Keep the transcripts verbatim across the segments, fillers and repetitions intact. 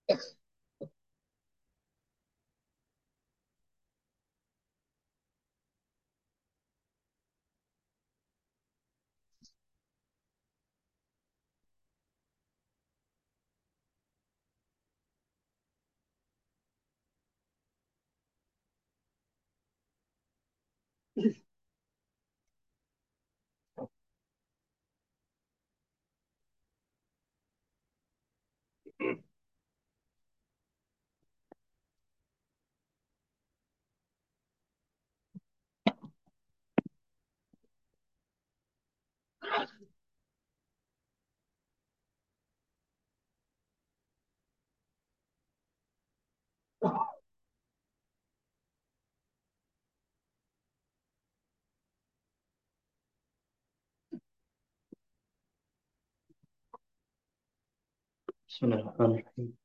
بسم الله الرحمن الرحيم.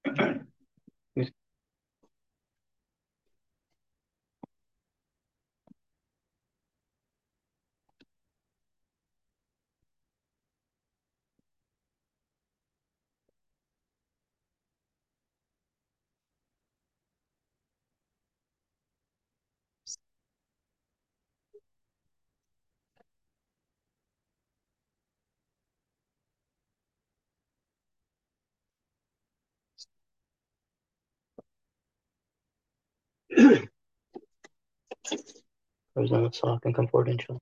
President Salah can come forward, inshallah.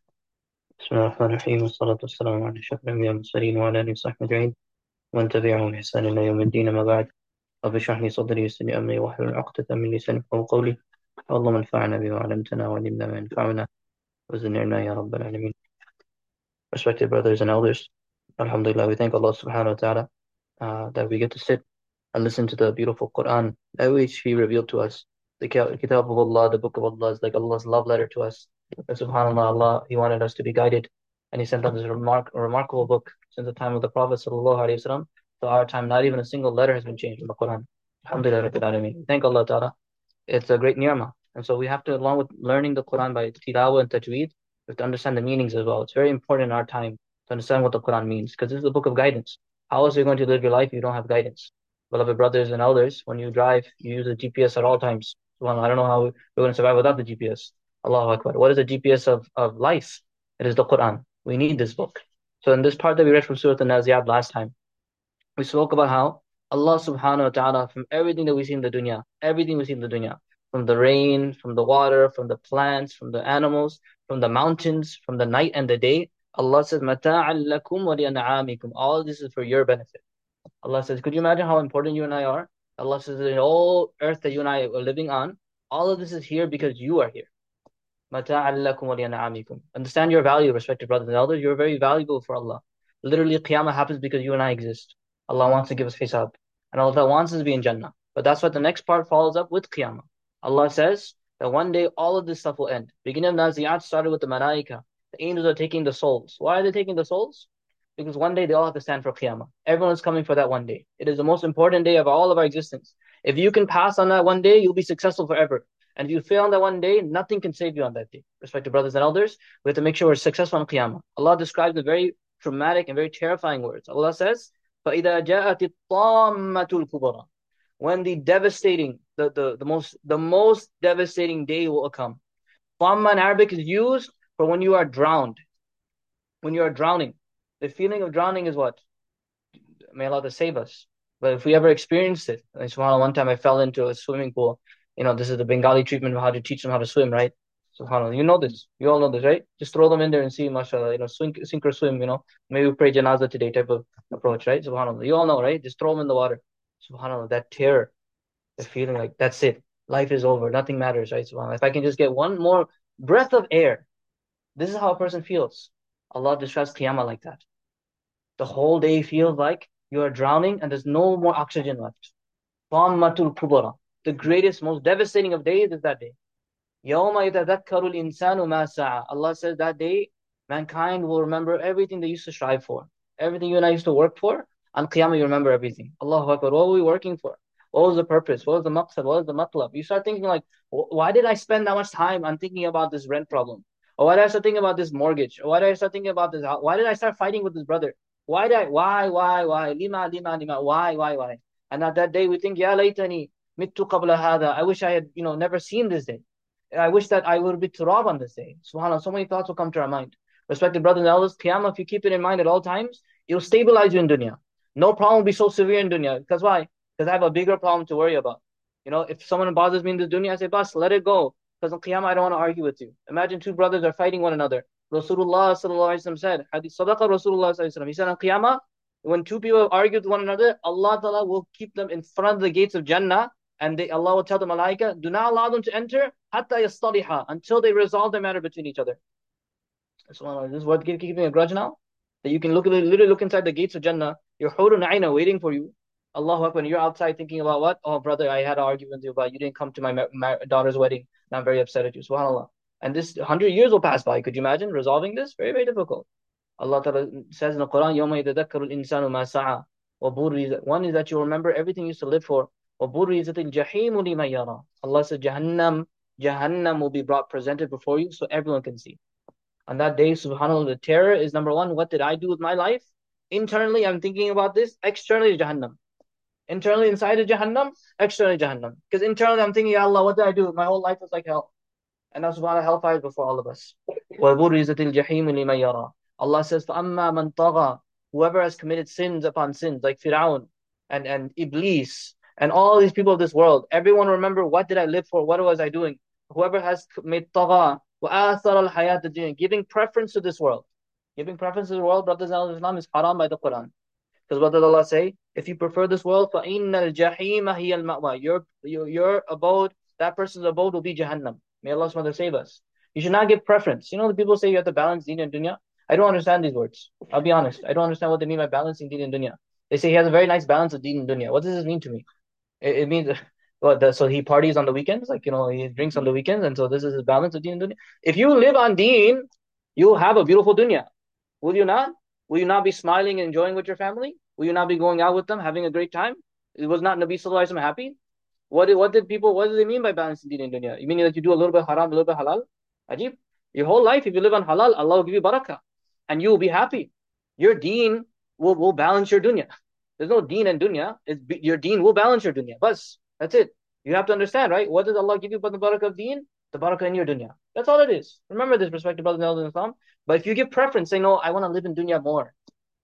بسم الله الرحمن الرحيم والصلاة والسلام على أشرف الأنبياء والمرسلين وعلى آله وصحبه أجمعين ومن تبعهم بإحسان إلى يوم الدين. أما بعد، رب اشرح لي صدري ويسر لي أمري واحلل عقدة من لساني يفقهوا قولي. اللهم انفعنا بما علمتنا وعلمنا ما ينفعنا وزدنا علما يا رب العالمين. Respected brothers and elders, Alhamdulillah, we thank Allah subhanahu wa ta'ala uh, that we get to sit and listen to the beautiful Quran that which He revealed to us. The Kitab of Allah, the Book of Allah, is like Allah's love letter to us. And subhanAllah, Allah, He wanted us to be guided, and He sent us this remark, a remarkable book since the time of the Prophet sallallahu alaihi wasallam to our time. Not even a single letter has been changed from the Quran. Alhamdulillah, Rabbil Alameen. Thank Allah Ta'ala. It's a great ni'mah. And so we have to, along with learning the Quran by tilawah and tajweed, we have to understand the meanings as well. It's very important in our time to understand what the Quran means, because this is a book of guidance. How else are you going to live your life if you don't have guidance? Beloved brothers and elders, when you drive, you use a G P S at all times. Well, I don't know how we're going to survive without the G P S. Allahu Akbar. What is the G P S of, of life? It is the Quran. We need this book. So in this part that we read from Surah An-Naziyat last time, we spoke about how Allah subhanahu wa ta'ala, from everything that we see in the dunya, everything we see in the dunya, from the rain, from the water, from the plants, from the animals, from the mountains, from the night and the day, Allah says, مَتَاعًا لَكُمْ وَلِأَنْعَامِكُمْ. All this is for your benefit. Allah says, could you imagine how important you and I are? Allah says, in all earth that you and I are living on, all of this is here because you are here. مَتَاعًا لَكُمْ وَلِأَنْعَامِكُمْ. Understand your value, respected brothers and elders. You're very valuable for Allah. Literally, Qiyamah happens because you and I exist. Allah wants to give us hisab. And Allah wants us to be in Jannah. But that's what the next part follows up with Qiyamah. Allah says that one day all of this stuff will end. Beginning of Naziyat started with the Malaika. The angels are taking the souls. Why are they taking the souls? Because one day they all have to stand for Qiyamah. Everyone is coming for that one day. It is the most important day of all of our existence. If you can pass on that one day, you'll be successful forever. And if you fail on that one day, nothing can save you on that day. Respected brothers and elders, we have to make sure we're successful on Qiyamah. Allah describes the very traumatic and very terrifying words. Allah says, فَإِذَا جَاءَتِ الطَّامَّةُ الْكُبْرَى. When the devastating, the, the, the most the most devastating day will come. Tamma in Arabic is used for when you are drowned. When you are drowning. The feeling of drowning is what? May Allah save us. But if we ever experienced it, like, subhanAllah, one time I fell into a swimming pool. You know, this is the Bengali treatment of how to teach them how to swim, right? SubhanAllah. You know this. You all know this, right? Just throw them in there and see, mashallah, you know, sink, sink or swim, you know. Maybe we pray janazah today type of approach, right? SubhanAllah. You all know, right? Just throw them in the water. SubhanAllah. That terror, the feeling like that's it. Life is over. Nothing matters, right? SubhanAllah. If I can just get one more breath of air, this is how a person feels. Allah describes Qiyamah like that. The whole day feels like you are drowning and there's no more oxygen left. Tammatul kubra. The greatest, most devastating of days is that day. يَوْمَ يَتَذَكَّرُ الْإِنسَانُ مَا سَعَى. Allah says that day, mankind will remember everything they used to strive for. Everything you and I used to work for, on Qiyamah you remember everything. Allahu Akbar, what were we working for? What was the purpose? What was the maqsad? What was the matlab? You start thinking like, why did I spend that much time on thinking about this rent problem? Or why did I start thinking about this mortgage? Or why did I start thinking about this? Why did I start fighting with this brother? Why did I, why, why, why? Lima, lima, lima. Why, why, why? And at that day we think, Ya laytani mittu qabla hada. I wish I had, you know, never seen this day. I wish that I would be turab on this day. SubhanAllah, so many thoughts will come to our mind. Respected brothers and elders, Qiyamah, if you keep it in mind at all times, it'll stabilize you in dunya. No problem will be so severe in dunya. Because why? Because I have a bigger problem to worry about. You know, if someone bothers me in this dunya, I say, Bas, let it go. Because in Qiyamah, I don't want to argue with you. Imagine two brothers are fighting one another. Rasulullah sallallahu alaihi wasallam said, Hadith Sadaqa Rasulullah sallallahu alaihi wasallam. He said on Qiyamah, when two people argue with one another, Allah Ta'ala will keep them in front of the gates of Jannah, and they, Allah will tell the malaika, do not allow them to enter hatta yastaliha, until they resolve the matter between each other. SubhanAllah, this is what keeping a grudge now? That you can look literally look inside the gates of Jannah, your hurun aina waiting for you. Allahu Akbar, you're outside thinking about what? Oh brother, I had an argument with you about you didn't come to my, my daughter's wedding, and I'm very upset at you. SubhanAllah. And this hundred years will pass by. Could you imagine resolving this? Very, very difficult. Allah Ta'ala says in the Quran, يَوْمَ يَتَذَكَّرُ الْإِنسَانُ مَا سَعَى وَبُرِّزَ. One is that you remember everything you used to live for. وَبُرِّزَتِ الْجَحِيمُ لِمَنْ يَرَى. Allah says Jahannam, Jahannam will be brought, presented before you so everyone can see. On that day, subhanAllah, the terror is number one, what did I do with my life? Internally, I'm thinking about this. Externally, Jahannam. Internally, inside of Jahannam, externally, Jahannam. Because internally, I'm thinking, Ya Allah, what did I do? My whole life was like hell. And now, subhanAllah, hellfire is before all of us. وَبُرِّزَتِ الْجَحِيمُ لِمَنْ يَرَى. Allah says, فَأَمَّا مَنْ طَغَى. Whoever has committed sins upon sins, like Fir'aun and, and Iblis, and all these people of this world, everyone remember, what did I live for? What was I doing? Whoever has made طَغَى وَآثَرَ الْحَيَاةَ الدُّنْيَا, giving preference to this world. Giving preference to the world, brothers and Islam, is haram by the Quran. Because what did Allah say? If you prefer this world, فَإِنَّ الْجَحِيمَ هِيَ الْمَأْوَى. Your, your, your abode, that person's abode will be Jahannam. May Allah subhanahu wa ta'ala save us. You should not give preference. You know, the people say you have to balance deen and dunya. I don't understand these words. I'll be honest. I don't understand what they mean by balancing deen and dunya. They say he has a very nice balance of deen and dunya. What does this mean to me? It, it means, what, the, so he parties on the weekends? Like, you know, he drinks on the weekends, and so this is his balance of deen and dunya. If you live on deen, you'll have a beautiful dunya. Will you not? Will you not be smiling and enjoying with your family? Will you not be going out with them, having a great time? It was not Nabi Sallallahu Alaihi Wasallam happy? What did, what did people, what do they mean by balancing deen and dunya? You mean that you do a little bit haram, a little bit halal? Ajib. Your whole life, if you live on halal, Allah will give you barakah. And you will be happy. Your deen will, will balance your dunya. There's no deen and dunya. It's, your deen will balance your dunya. Bas. That's it. You have to understand, right? What does Allah give you for the barakah of deen? The barakah in your dunya. That's all it is. Remember this, respected brothers and elders in Islam. But if you give preference, say, no, I want to live in dunya more.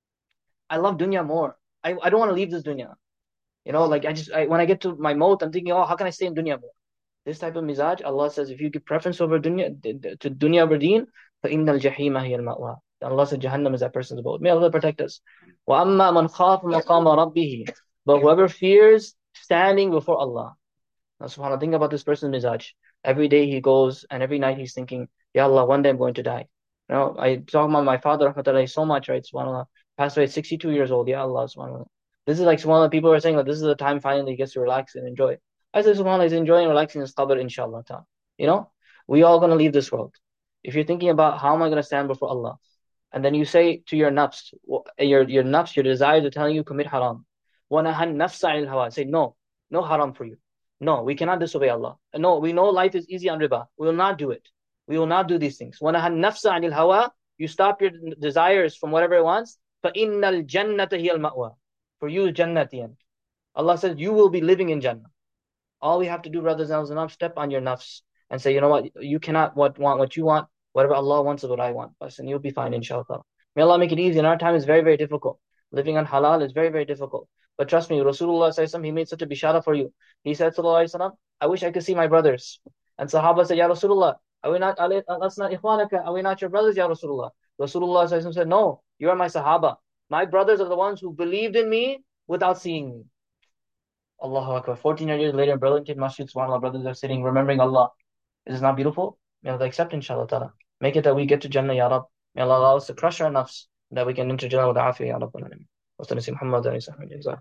I love dunya more. I, I don't want to leave this dunya. You know, like I just, I, when I get to my maut, I'm thinking, oh, how can I stay in dunya more? This type of mizaj, Allah says, if you give preference over dunya, to dunya over deen, فَإِنَّ الْجَحِيمَ هِيَ الْمَأْوَى. Allah said, Jahannam is that person's abode. May Allah protect us. وَأَمَّا مَنْ خَافَ مَقَامَ رَبِّهِ. But whoever fears standing before Allah. Now, subhanAllah, think about this person's mizaj. Every day he goes, and every night he's thinking, Ya Allah, one day I'm going to die. You know, I talk about my father, rahmatullahi, so much, right? SubhanAllah, passed away at sixty-two years old. Ya Allah, subhanAllah. This is like subhanAllah, people are saying that this is the time finally he gets to relax and enjoy. I say subhanAllah, he's enjoying relaxing his qabr, inshallah ta'ala. You know, we all gonna leave this world. If you're thinking about how am I gonna stand before Allah, and then you say to your nafs, your your nafs, your desires are telling you commit haram. وَنَهَا النَّفْسَ عَنِ الْهَوَىٰ. Say no, no haram for you. No, we cannot disobey Allah. No, we know life is easy on riba. We will not do it. We will not do these things. وَنَهَا النَّفْسَ عَنِ الْهَوَىٰ. You stop your desires from whatever it wants. فَإِنَّ الْجَنَّةَ هِيَ الْمَأْوَىٰ. For you, Jannah at the end. Allah says you will be living in Jannah. All we have to do, brothers and sisters, step on your nafs and say, you know what, you cannot what, want what you want. Whatever Allah wants is what I want. And you'll be fine, inshallah. May Allah make it easy. In our time, it's very, very difficult. Living on halal is very, very difficult. But trust me, Rasulullah sallallahu alaihi wasallam, he made such a bishara for you. He said, sallallahu alaihi wasallam, I wish I could see my brothers. And Sahaba said, Ya Rasulullah, are we not, alasna ikhwanaka, are we not your brothers, Ya Rasulullah? Rasulullah sallallahu alaihi wasallam said, no, you are my Sahaba. My brothers are the ones who believed in me without seeing me. Allahu Akbar. fourteen years later in Burlington Masjid, subhanAllah, brothers are sitting, remembering Allah. Is this not beautiful? May Allah accept, inshallah ta'ala. Make it that we get to Jannah, Ya Rab. May Allah allow us to crush our nafs, that we can enter Jannah with afiyah, Ya Rabbal Alameen. Wa sallallahu Muhammad wa sallam.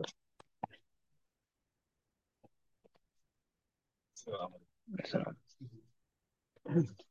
Assalamu alaikum.